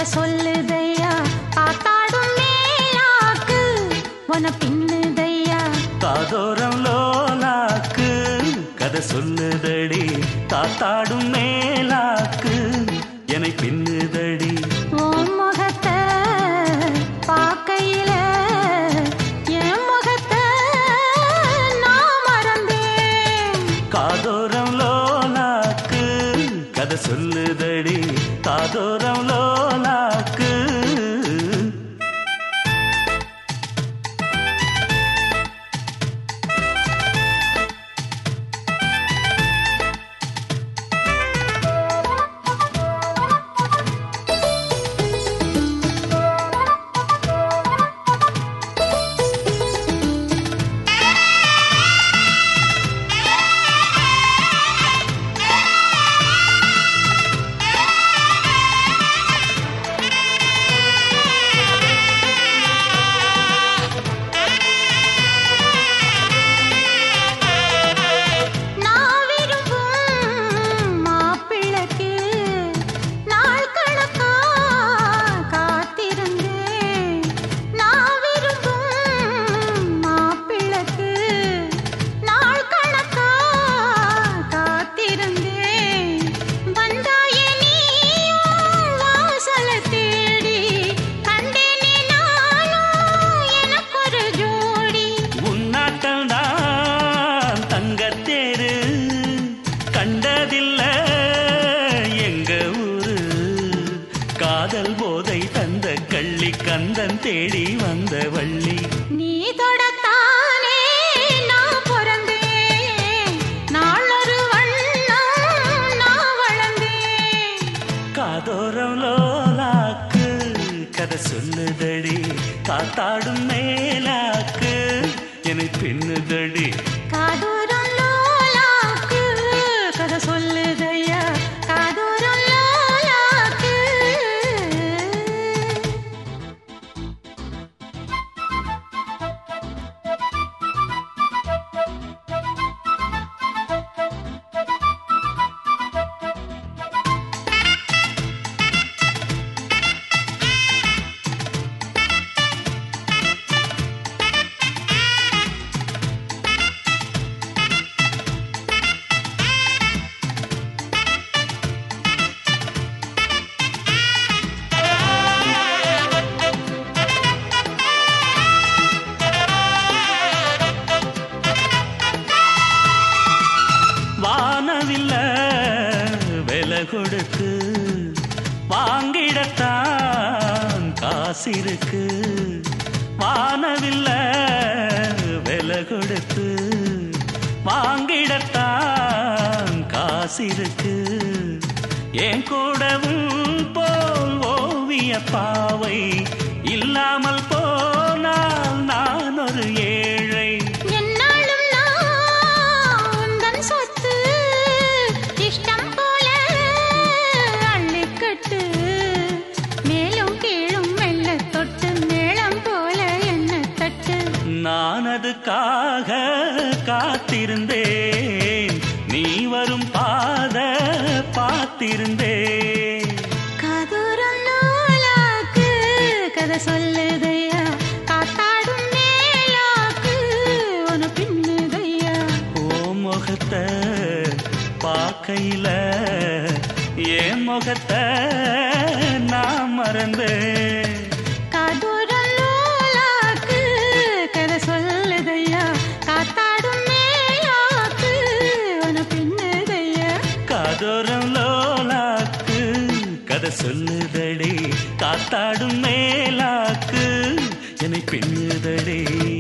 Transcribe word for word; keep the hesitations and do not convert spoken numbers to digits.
கதை சொல்லுதையா காத்தாடும் மேலாக்கு உன பின்னுதையா காதோரம் லோலாக்கு கதை சொல்லுதடி காத்தாடும் மேலாக்கு என்னை பின்னுதடி உன் முகத்தை பார்க்கையில என் முகத்தை நான் மறந்தேன் காதோரம் லோலாக்கு கதை சொல்லுதடி காதோரம் லோலாக்கு காதல் போதை தந்த கள்ளி கந்தன் தேடி வந்த வள்ளி நீ தொடத்தானே நான் பிறந்தேன் நாளொரு வண்ணம் நான் வளர்ந்தேன் காதோரம் லோலாக்கு கதை சொல்லுதடி காத்தாடும் மேலாக்கு என்னை பின்னுதடி காதோரம் லோலாக்கு கதை சொல்லுதையா காதோரம் லோலாக்கு வானவில்ல விலை கொடுத்து வாங்கிடத்தான் காசிருக்கு வானவில்ல விலை கொடுத்து வாங்கிடத்தான் காசிருக்கு என் கூடவும் போல் ஓவிய பாவை இல்லாமல் போனால் நான் ஒரு ஏழை நான் அதுக்காக காத்திருந்தேன் நீ வரும் பாத பார்த்திருந்தேன் காதோரம் லோலாக்கு கதை சொல்லுதையா காத்தாடும் மேலாக்கு உன பின்னுதையா ஓ முகத்தை பார்க்கையில என் முகத்தை நான் மறந்தேன் காதோரம் லோலாக்கு கதை சொல்லுதையா காத்தாடும் மேலாக்கு உன பின்னுதையா காதோரம் லோலாக்கு கதை சொல்லுதடி காத்தாடும் மேலாக்கு என்னை பின்னுதடி